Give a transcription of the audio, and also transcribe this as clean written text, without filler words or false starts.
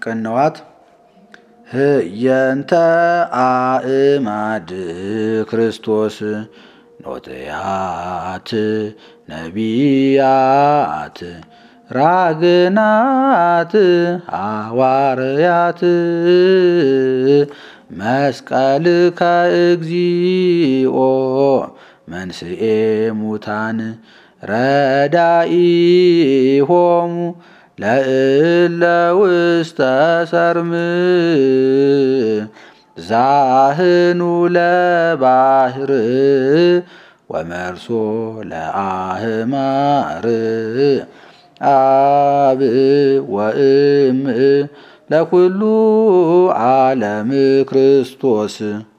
ቅንዋት ህየንተ አእማድ ክርስቶስ ኖትያት ነቢያት ራግናት ሐዋርያት መስቀልከ እግዚኦ መንስኤ ሙታን ረዳኢሆሙ ለእለ ውስተ ሰርም ዛህኑ ለባህር ወመርሶ ለአህማር አብ ወእም ለኩሉ ዓለም ክርስቶስ